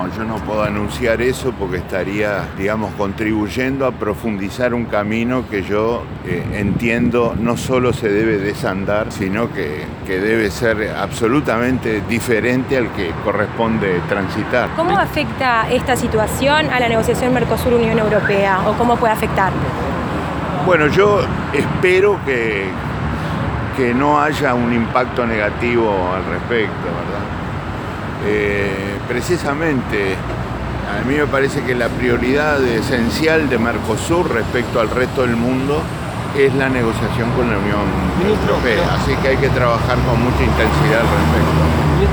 yo no puedo anunciar eso porque estaría, digamos, contribuyendo a profundizar un camino que yo entiendo no solo se debe desandar, sino que debe ser absolutamente diferente al que corresponde transitar. ¿Cómo afecta esta situación a la negociación Mercosur-Unión Europea o cómo puede afectar? Bueno, yo espero que no haya un impacto negativo al respecto, ¿verdad? Precisamente, a mí me parece que la prioridad esencial de Mercosur respecto al resto del mundo es la negociación con la Unión Europea, así que hay que trabajar con mucha intensidad al respecto.